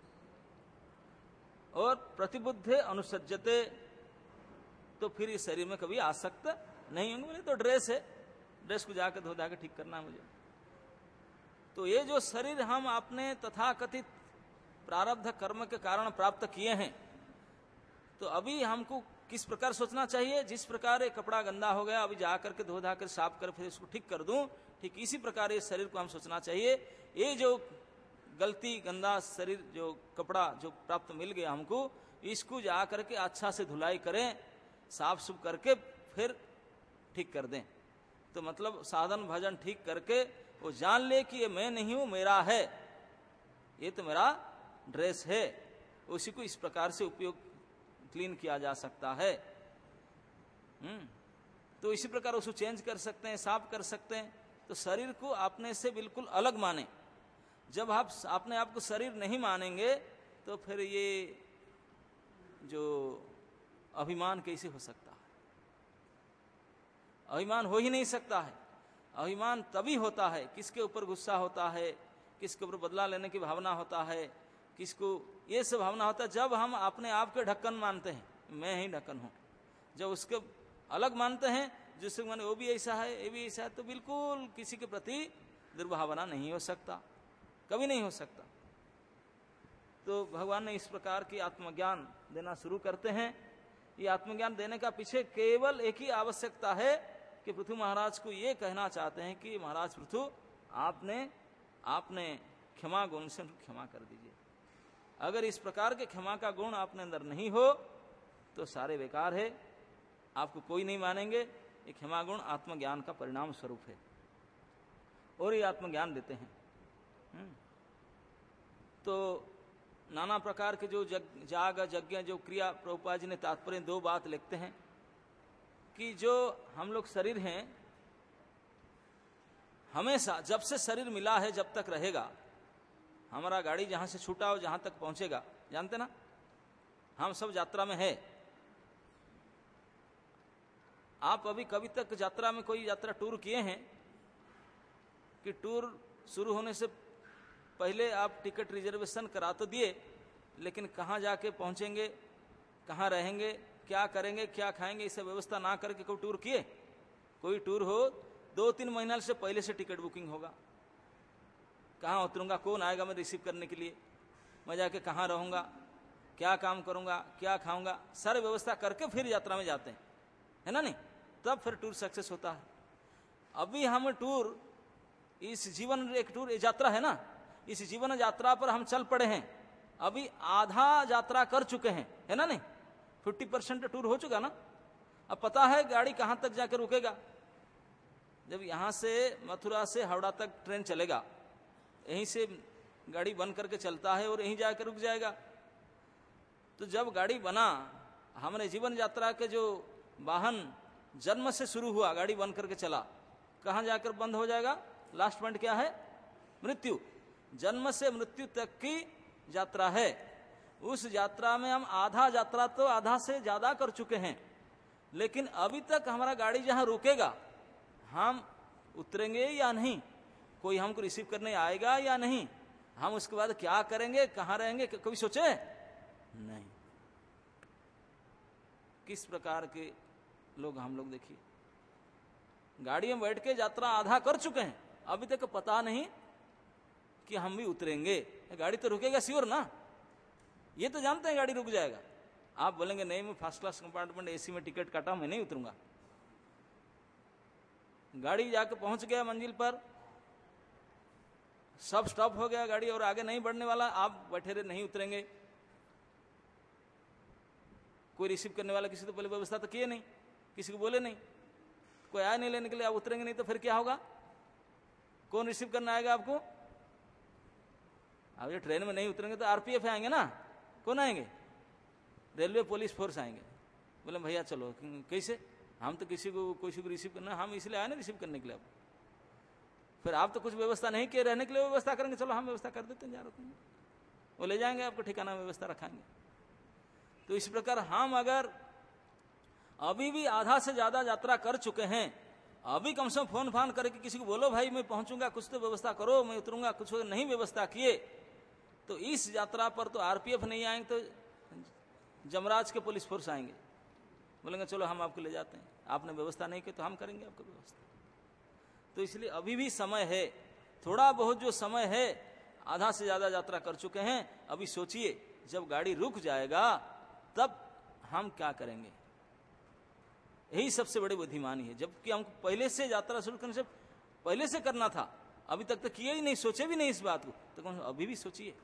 और प्रतिबुद्धे अनुसज्जते, तो फिर इस शरीर में कभी आसक्त नहीं होंगे। बोले तो ड्रेस है, ड्रेस को जाकर धो धा के ठीक करना है मुझे। तो ये जो शरीर हम अपने तथाकथित प्रारब्ध कर्म के कारण प्राप्त किए हैं, तो अभी हमको किस प्रकार सोचना चाहिए, जिस प्रकार ये कपड़ा गंदा हो गया अभी जाकर के धो धा कर साफ कर फिर इसको ठीक कर दूं, ठीक इसी प्रकार ये शरीर को हम सोचना चाहिए। ये जो गलती गंदा शरीर जो कपड़ा जो प्राप्त मिल गया हमको, इसको जाकर के अच्छा से धुलाई करें, साफ सुफ करके फिर ठीक कर दें। तो मतलब साधन भजन ठीक करके वो जान ले कि ये मैं नहीं हूं, मेरा है, ये तो मेरा ड्रेस है। उसी को इस प्रकार से उपयोग क्लीन किया जा सकता है। हम्म तो इसी प्रकार उसको चेंज कर सकते हैं, साफ कर सकते हैं। तो शरीर को अपने से बिल्कुल अलग माने। जब आप अपने आप को शरीर नहीं मानेंगे तो फिर ये जो अभिमान कैसे हो सकता है, अभिमान हो ही नहीं सकता है। अभिमान तभी होता है किसके ऊपर गुस्सा होता है, किसके ऊपर बदला लेने की भावना होता है, किसको ये सब भावना होता है जब हम अपने आप के ढक्कन मानते हैं, मैं ही ढक्कन हूं। जब उसके अलग मानते हैं जिससे माने वो भी ऐसा है ये भी ऐसा है, तो बिल्कुल किसी के प्रति दुर्भावना नहीं हो सकता, कभी नहीं हो सकता। तो भगवान ने इस प्रकार की आत्मज्ञान देना शुरू करते हैं। ये आत्मज्ञान देने का पीछे केवल एक ही आवश्यकता है कि पृथु महाराज को ये कहना चाहते हैं कि महाराज पृथु आपने आपने क्षमा गुण से क्षमा कर दीजिए। अगर इस प्रकार के क्षमा का गुण आपने अंदर नहीं हो तो सारे बेकार है, आपको कोई नहीं मानेंगे। ये क्षमा गुण आत्मज्ञान का परिणाम स्वरूप है और ये आत्मज्ञान देते हैं। तो नाना प्रकार के जो जग, जाग यज्ञ जो क्रिया, प्रभुपाद जी ने तात्पर्य दो बात लिखते हैं कि जो हम लोग शरीर हैं हमेशा जब से शरीर मिला है जब तक रहेगा, हमारा गाड़ी जहां से छूटा हो जहां तक पहुंचेगा, जानते ना हम सब यात्रा में है। आप अभी कभी तक यात्रा में कोई यात्रा टूर किए हैं कि टूर शुरू होने से पहले आप टिकट रिजर्वेशन करा तो दिए, लेकिन कहाँ जाके पहुंचेंगे, कहाँ रहेंगे, क्या करेंगे, क्या खाएंगे, इसे व्यवस्था ना करके कोई टूर किए? कोई टूर हो दो तीन महीना से पहले से टिकट बुकिंग होगा, कहाँ उतरूंगा, कौन आएगा मैं रिसीव करने के लिए, मैं जाके कहाँ रहूँगा, क्या काम करूँगा, क्या खाऊँगा, सारी व्यवस्था करके फिर यात्रा में जाते हैं, है ना नहीं, तब फिर टूर सक्सेस होता है। अभी हम टूर, इस जीवन एक टूर यात्रा है ना, इस जीवन यात्रा पर हम चल पड़े हैं, अभी आधा यात्रा कर चुके हैं, है ना नहीं, फिफ्टी परसेंट टूर हो चुका ना। अब पता है गाड़ी कहाँ तक जाकर रुकेगा। जब यहाँ से मथुरा से हावड़ा तक ट्रेन चलेगा, यहीं से गाड़ी बन करके चलता है और यहीं जाकर रुक जाएगा। तो जब गाड़ी बना, हमने जीवन यात्रा के जो वाहन जन्म से शुरू हुआ, गाड़ी बन करके चला, कहाँ जाकर बंद हो जाएगा, लास्ट पॉइंट क्या है, मृत्यु। जन्म से मृत्यु तक की यात्रा है। उस यात्रा में हम आधा यात्रा तो आधा से ज्यादा कर चुके हैं, लेकिन अभी तक हमारा गाड़ी जहां रुकेगा, हम उतरेंगे या नहीं, कोई हमको रिसीव करने आएगा या नहीं, हम उसके बाद क्या करेंगे, कहां रहेंगे, कभी सोचे नहीं। किस प्रकार के लोग हम लोग देखिए, गाड़ी में बैठ के यात्रा आधा कर चुके हैं, अभी तक पता नहीं कि हम भी उतरेंगे। गाड़ी तो रुकेगा श्योर ना, ये तो जानते हैं गाड़ी रुक जाएगा। आप बोलेंगे नहीं, मैं फर्स्ट क्लास कंपार्टमेंट एसी में टिकट काटा, मैं नहीं उतरूंगा। गाड़ी जाकर पहुंच गया मंजिल पर, सब स्टॉप हो गया गाड़ी और आगे नहीं बढ़ने वाला, आप बैठे रहे, नहीं उतरेंगे। कोई रिसीव करने वाला, किसी तो पहले व्यवस्था तो किए नहीं, किसी को बोले नहीं, कोई आया नहीं लेने के लिए, आप उतरेंगे नहीं तो फिर क्या होगा, कौन रिसीव करने आएगा आपको। अब ये ट्रेन में नहीं उतरेंगे तो आरपीएफ आएंगे ना, कौन आएंगे, रेलवे पुलिस फोर्स आएंगे। बोले भैया चलो, कैसे, हम तो किसी को किसी को रिसीव करना, हम इसलिए आए ना रिसीव करने के लिए। फिर आप तो कुछ व्यवस्था नहीं किए, रहने के लिए व्यवस्था करेंगे, चलो हम व्यवस्था कर देते हैं, जा रहे हैं, वो ले जाएंगे आपको ठिकाना, व्यवस्था रखाएंगे। तो इस प्रकार हम अगर अभी भी आधा से ज्यादा यात्रा कर चुके हैं, अभी कम से कम फोन फान करके किसी को बोलो भाई मैं पहुंचूंगा, कुछ तो व्यवस्था करो, मैं उतरूंगा, कुछ नहीं व्यवस्था किए तो इस यात्रा पर तो आरपीएफ नहीं आएंगे, तो जमराज के पुलिस फोर्स आएंगे, बोलेंगे चलो हम आपको ले जाते हैं, आपने व्यवस्था नहीं की तो हम करेंगे आपको व्यवस्था। तो इसलिए अभी भी समय है, थोड़ा बहुत जो समय है, आधा से ज्यादा यात्रा कर चुके हैं। अभी सोचिए जब गाड़ी रुक जाएगा तब हम क्या करेंगे, यही सबसे बड़ी बुद्धिमानी है। जबकि हमको पहले से यात्रा शुरू करने से पहले से करना था, अभी तक तो किए ही नहीं, सोचे भी नहीं इस बात को, तो कौन अभी भी सोचिए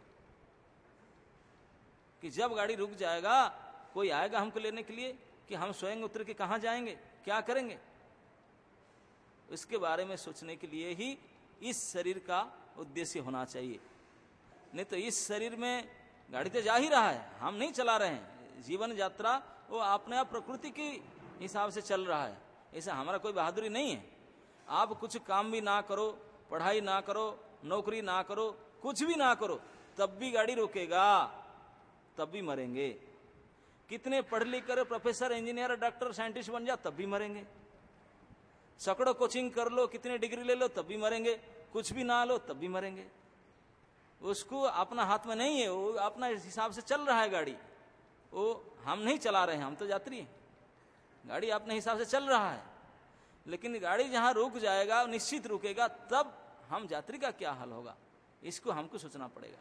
कि जब गाड़ी रुक जाएगा कोई आएगा हमको लेने के लिए, कि हम स्वयं उतर के कहां जाएंगे, क्या करेंगे। इसके बारे में सोचने के लिए ही इस शरीर का उद्देश्य होना चाहिए। नहीं तो इस शरीर में गाड़ी तो जा ही रहा है, हम नहीं चला रहे हैं। जीवन यात्रा वो अपने आप प्रकृति के हिसाब से चल रहा है, ऐसा हमारा कोई बहादुरी नहीं है। आप कुछ काम भी ना करो, पढ़ाई ना करो, नौकरी ना करो, कुछ भी ना करो, तब भी गाड़ी रोकेगा, तब भी मरेंगे। कितने पढ़ लिख कर प्रोफेसर, इंजीनियर, डॉक्टर, साइंटिस्ट बन जा, तब भी मरेंगे। सैकड़ों कोचिंग कर लो, कितने डिग्री ले लो, तब भी मरेंगे। कुछ भी ना लो तब भी मरेंगे। उसको अपना हाथ में नहीं है, वो अपना हिसाब से चल रहा है गाड़ी, वो हम नहीं चला रहे हैं, हम तो यात्री हैं। गाड़ी अपने हिसाब से चल रहा है, लेकिन गाड़ी जहां रुक जाएगा, निश्चित रुकेगा, तब हम यात्री का क्या हाल होगा, इसको हमको सोचना पड़ेगा।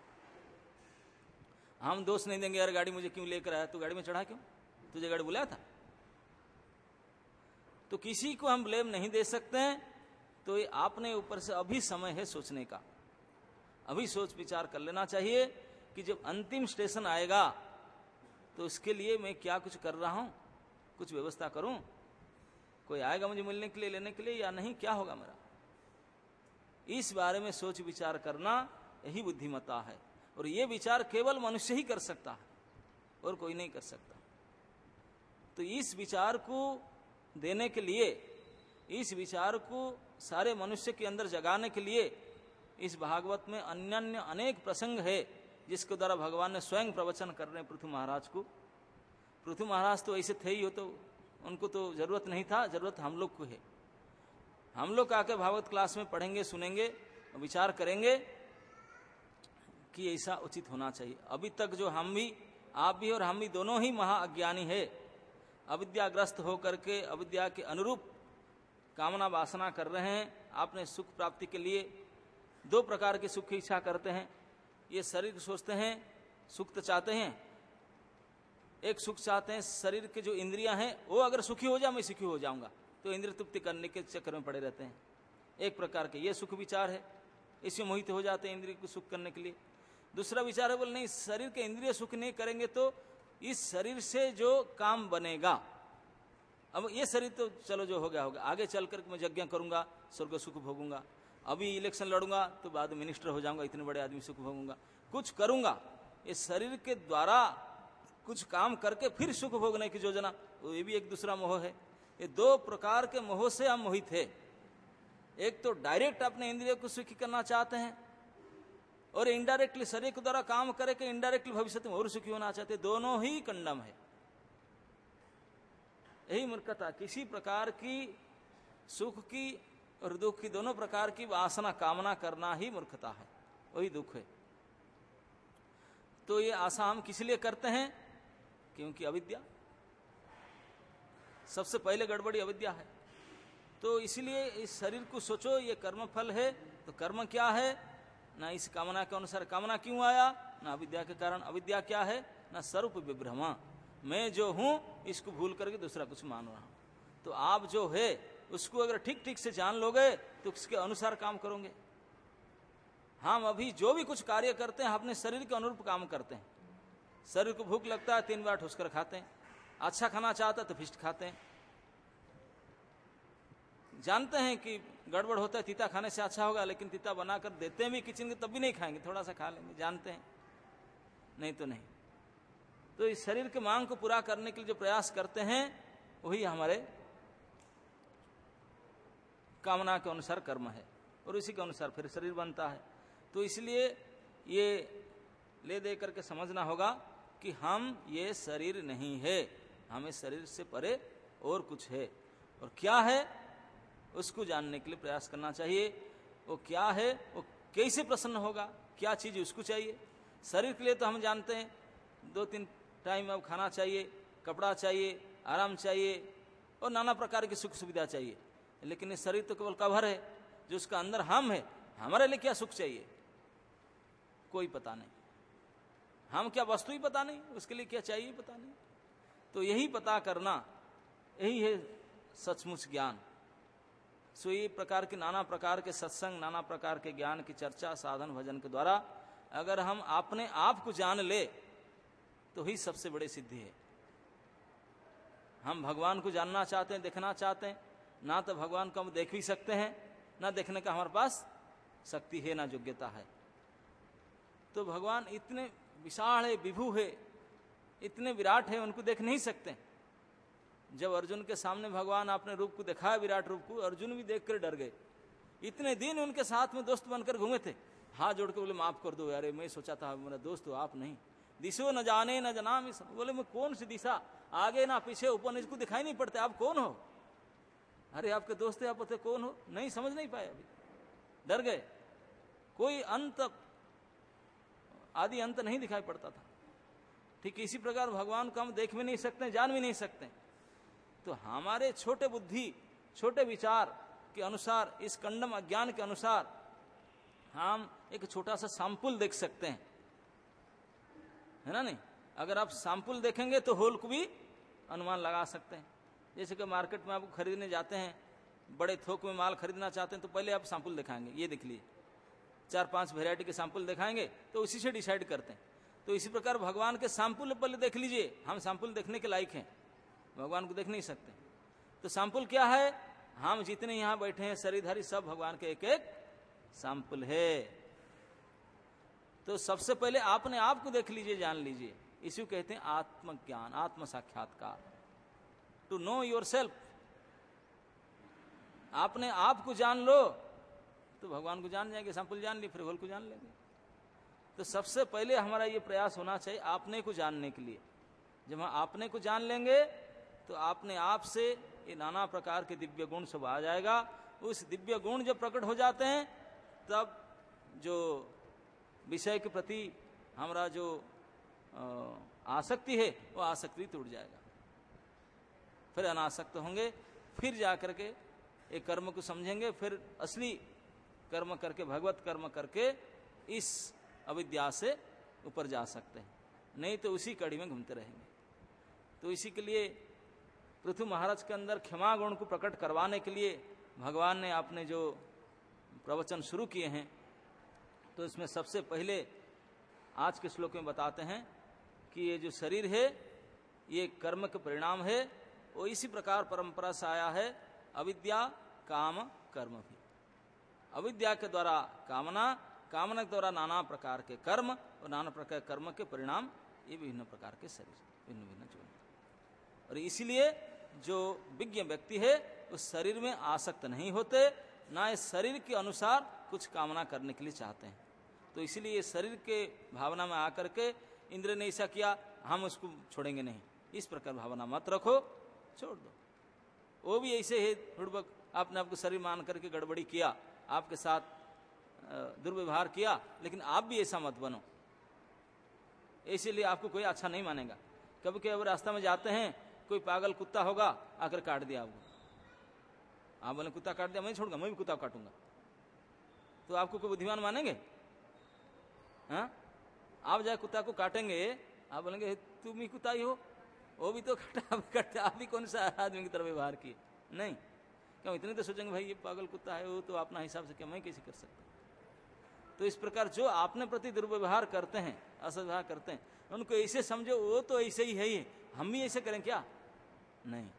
हम दोष नहीं देंगे, यार गाड़ी मुझे क्यों लेकर आया, तू गाड़ी में चढ़ा क्यों, तुझे गाड़ी बुलाया था। तो किसी को हम ब्लेम नहीं दे सकते हैं। तो ये आपने ऊपर से अभी समय है सोचने का, अभी सोच विचार कर लेना चाहिए कि जब अंतिम स्टेशन आएगा तो उसके लिए मैं क्या कुछ कर रहा हूं, कुछ व्यवस्था करूं, कोई आएगा मुझे मिलने के लिए, लेने के लिए या नहीं, क्या होगा मेरा। इस बारे में सोच विचार करना यही बुद्धिमत्ता है, और ये विचार केवल मनुष्य ही कर सकता है और कोई नहीं कर सकता। तो इस विचार को देने के लिए, इस विचार को सारे मनुष्य के अंदर जगाने के लिए इस भागवत में अन्य अन्य अनेक प्रसंग है, जिसके द्वारा भगवान ने स्वयं प्रवचन कर रहे हैं पृथु महाराज को। पृथु महाराज तो ऐसे थे ही हो, तो उनको तो जरूरत नहीं था, जरूरत हम लोग को है। हम लोग आके भागवत क्लास में पढ़ेंगे, सुनेंगे, विचार करेंगे कि ऐसा उचित होना चाहिए। अभी तक जो हम भी, आप भी और हम भी दोनों ही महाअज्ञानी है, अविद्याग्रस्त होकर के अविद्या के अनुरूप कामना वासना कर रहे हैं। आपने सुख प्राप्ति के लिए दो प्रकार के सुख की इच्छा करते हैं। ये शरीर सोचते हैं सुख तो चाहते हैं, एक सुख चाहते हैं शरीर के जो इंद्रियां हैं वो अगर सुखी हो जाए मैं सुखी हो जाऊंगा, तो इंद्रिय तृप्ति करने के चक्कर में पड़े रहते हैं। एक प्रकार के ये सुख विचार है, इसमें मोहित हो जाते हैं इंद्रिय को सुख करने के लिए। दूसरा विचार है बोले नहीं, शरीर के इंद्रिय सुख नहीं करेंगे तो इस शरीर से जो काम बनेगा, अब ये शरीर तो चलो जो हो गया होगा, आगे चल कर मैं यज्ञ करूंगा, स्वर्ग सुख भोगूंगा, अभी इलेक्शन लड़ूंगा तो बाद में मिनिस्टर हो जाऊंगा, इतने बड़े आदमी सुख भोगूंगा, कुछ करूंगा, ये शरीर के द्वारा कुछ काम करके फिर सुख भोगने की योजना, तो ये भी एक दूसरा मोह है। ये दो प्रकार के मोह से हम मोहित है। एक तो डायरेक्ट अपने इंद्रिय को सुखी करना चाहते हैं, और इनडायरेक्टली शरीर के द्वारा काम करके इनडायरेक्टली भविष्य में और सुखी होना चाहते हैं। दोनों ही कंडम है। यही मूर्खता, किसी प्रकार की सुख की और दुख की, दोनों प्रकार की वासना कामना करना ही मूर्खता है, वही दुख है। तो ये आशा हम किस लिए करते हैं? क्योंकि अविद्या, सबसे पहले गड़बड़ी अविद्या है। तो इसलिए इस शरीर को सोचो ये कर्म फल है, तो कर्म क्या है? ना इस कामना के अनुसार कामना क्यों आया, ना अविद्या के कारण। अविद्या क्या है? ना स्वरूप विभ्रमा, मैं जो हूं इसको भूल करके दूसरा कुछ मान रहा हूं। तो आप जो है उसको अगर ठीक ठीक से जान लोगे तो उसके अनुसार काम करोगे। हम अभी जो भी कुछ कार्य करते हैं अपने शरीर के अनुरूप काम करते हैं। शरीर को भूख लगता है तीन बार ठूस कर खाते हैं, अच्छा खाना चाहता है तो फिस्ट खाते हैं, जानते हैं कि गड़बड़ होता है, तीता खाने से अच्छा होगा, लेकिन तीता बनाकर देते हैं भी किचन के तब भी नहीं खाएंगे, थोड़ा सा खा लेंगे, जानते हैं, नहीं तो नहीं। तो इस शरीर के मांग को पूरा करने के लिए जो प्रयास करते हैं वही हमारे कामना के अनुसार कर्म है, और इसी के अनुसार फिर शरीर बनता है। तो इसलिए ये ले दे करके समझना होगा कि हम ये शरीर नहीं है, हमें शरीर से परे और कुछ है, और क्या है उसको जानने के लिए प्रयास करना चाहिए। वो क्या है, वो कैसे प्रसन्न होगा, क्या चीज उसको चाहिए। शरीर के लिए तो हम जानते हैं दो तीन टाइम अब खाना चाहिए, कपड़ा चाहिए, आराम चाहिए और नाना प्रकार की सुख सुविधा चाहिए, लेकिन ये शरीर तो केवल कवर है, जो उसका अंदर हम है, हमारे लिए क्या सुख चाहिए कोई पता नहीं, हम क्या वस्तु ही पता नहीं, उसके लिए क्या चाहिए पता नहीं। तो यही पता करना, यही है सचमुच ज्ञान। सो ये प्रकार के नाना प्रकार के सत्संग, नाना प्रकार के ज्ञान की चर्चा, साधन भजन के द्वारा अगर हम अपने आप को जान ले तो ही सबसे बड़ी सिद्धि है। हम भगवान को जानना चाहते हैं, देखना चाहते हैं, ना तो भगवान को हम देख भी सकते हैं, ना देखने का हमारे पास शक्ति है, ना योग्यता है। तो भगवान इतने विशाल है, विभु है, इतने विराट है, उनको देख नहीं सकते। जब अर्जुन के सामने भगवान अपने रूप को दिखाया, विराट रूप को, अर्जुन भी देखकर डर गए। इतने दिन उनके साथ में दोस्त बनकर घूमे थे, हाथ जोड़ के बोले माफ कर दो, अरे मैं सोचा था मेरा दोस्त हो आप नहीं, दिशो न जाने न जना। बोले मैं कौन सी दिशा, आगे ना पीछे ऊपर नीचे को दिखाई नहीं पड़ते, आप कौन हो? अरे आपके दोस्त है, आप पता कौन हो? नहीं समझ नहीं पाए, अभी डर गए। कोई अंत आदि अंत नहीं दिखाई पड़ता था। ठीक इसी प्रकार भगवान को हम देख भी नहीं सकते, जान भी नहीं सकते। तो हमारे छोटे बुद्धि, छोटे विचार के अनुसार, इस कंडम अज्ञान के अनुसार हम एक छोटा सा सैंपल देख सकते हैं, है ना? नहीं, अगर आप सैंपल देखेंगे तो होल को भी अनुमान लगा सकते हैं। जैसे कि मार्केट में आप खरीदने जाते हैं, बड़े थोक में माल खरीदना चाहते हैं, तो पहले आप सैंपल दिखाएंगे, ये देख लीजिए, चार पांच वेराइटी के सैंपल दिखाएंगे, तो उसी से डिसाइड करते हैं। तो इसी प्रकार भगवान के सैंपल पहले देख लीजिए, हम सैंपल देखने के लायक हैं, भगवान को देख नहीं सकते। तो सैंपल क्या है? हम जितने यहां बैठे हैं शरीरधारी, सब भगवान के एक एक सैंपल है। तो सबसे पहले आपने आप को देख लीजिए, जान लीजिए, इसी को कहते हैं आत्मज्ञान, आत्म साक्षात्कार, टू नो योर सेल्फ। आपने आप को जान लो तो भगवान को जान जाएंगे, सैंपल जान ली फिर होल को जान लेंगे। तो सबसे पहले हमारा ये प्रयास होना चाहिए आपने को जानने के लिए। जब हम आपने को जान लेंगे तो आपने आप से ये नाना प्रकार के दिव्य गुण सब आ जाएगा। उस दिव्य गुण जब प्रकट हो जाते हैं तब जो विषय के प्रति हमारा जो आसक्ति है वो आसक्ति टूट जाएगा, फिर अनासक्त होंगे, फिर जाकर के एक कर्म को समझेंगे, फिर असली कर्म करके, भगवत कर्म करके इस अविद्या से ऊपर जा सकते हैं। नहीं तो उसी कड़ी में घूमते रहेंगे। तो इसी के लिए पृथु महाराज के अंदर क्षमा गुण को प्रकट करवाने के लिए भगवान ने अपने जो प्रवचन शुरू किए हैं, तो इसमें सबसे पहले आज के श्लोक में बताते हैं कि ये जो शरीर है ये कर्म के परिणाम है, वो इसी प्रकार परंपरा से आया है, अविद्या काम कर्म भी। अविद्या के द्वारा कामना, कामना के द्वारा नाना प्रकार के कर्म, और नाना प्रकार के कर्म के परिणाम ये विभिन्न प्रकार के शरीर, भिन्न भिन्न जीवन। और इसीलिए जो विज्ञ व्यक्ति है उस शरीर में आसक्त नहीं होते, ना इस शरीर के अनुसार कुछ कामना करने के लिए चाहते हैं। तो इसीलिए शरीर के भावना में आकर के इंद्र ने ऐसा किया, हम उसको छोड़ेंगे नहीं, इस प्रकार भावना मत रखो, छोड़ दो। वो भी ऐसे है, बुड़बक आपने आपको शरीर मान करके गड़बड़ी किया, आपके साथ दुर्व्यवहार किया, लेकिन आप भी ऐसा मत बनो, इसीलिए आपको कोई अच्छा नहीं मानेगा। कभी कभी रास्ता में जाते हैं, कोई पागल कुत्ता होगा आकर काट दिया आपको, आप बोले कुत्ता काट दिया, मैं छोड़ूंगा, मैं भी कुत्ता काटूंगा, तो आपको कोई बुद्धिमान मानेंगे? हाँ, आप जाए कुत्ता को काटेंगे, आप बोलेंगे तुम ही कुत्ता ही हो, वो भी तो काटा, आप भी काटते, आप भी कौन सा आदमी की तरह व्यवहार किए? नहीं, क्यों इतने तो सोचेंगे भाई ये पागल कुत्ता है, वो तो अपना हिसाब से क्या, मैं कैसे कर सकता। तो इस प्रकार जो आपने प्रति दुर्व्यवहार करते हैं, असद्व्यवहार करते हैं, उनको ऐसे समझो वो तो ऐसे ही है ही, हम भी ऐसे करें क्या? नहीं।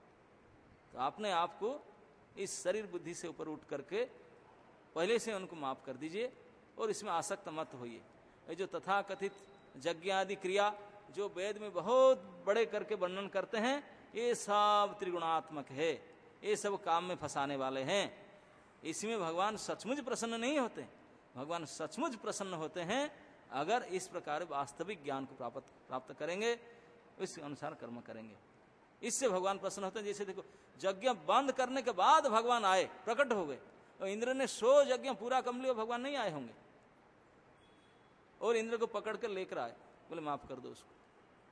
तो आपने आपको इस शरीर बुद्धि से ऊपर उठ करके पहले से उनको माफ कर दीजिए और इसमें आसक्त मत होइए। ये जो तथाकथित यज्ञ आदि क्रिया जो वेद में बहुत बड़े करके वर्णन करते हैं, ये सब त्रिगुणात्मक है, ये सब काम में फंसाने वाले हैं। इसमें भगवान सचमुच प्रसन्न नहीं होते। भगवान सचमुच प्रसन्न होते हैं अगर इस प्रकार वास्तविक ज्ञान को प्राप्त प्राप्त करेंगे, इस अनुसार कर्म करेंगे, इससे भगवान प्रसन्न होते हैं। जैसे देखो, यज्ञ बंद करने के बाद भगवान आए, प्रकट हो गए, और इंद्र ने सौ यज्ञ पूरा कर लिया, भगवान नहीं आए होंगे, और इंद्र को पकड़ कर लेकर आए, बोले माफ कर दो उसको।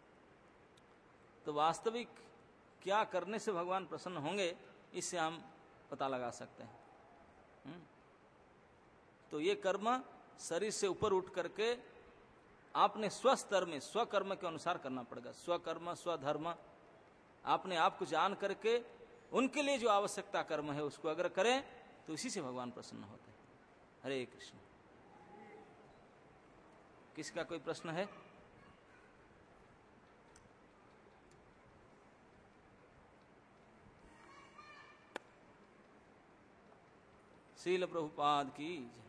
तो वास्तविक क्या करने से भगवान प्रसन्न होंगे, इससे हम पता लगा सकते हैं। हुँ? तो ये कर्म शरीर से ऊपर उठ करके आपने स्वस्तर में स्वकर्म के अनुसार करना पड़ेगा। स्वकर्म स्वधर्म आपने आप को जान करके उनके लिए जो आवश्यकता कर्म है उसको अगर करें तो इसी से भगवान प्रसन्न होते हैं। हरे कृष्ण। किसका कोई प्रश्न है? श्रील प्रभुपाद की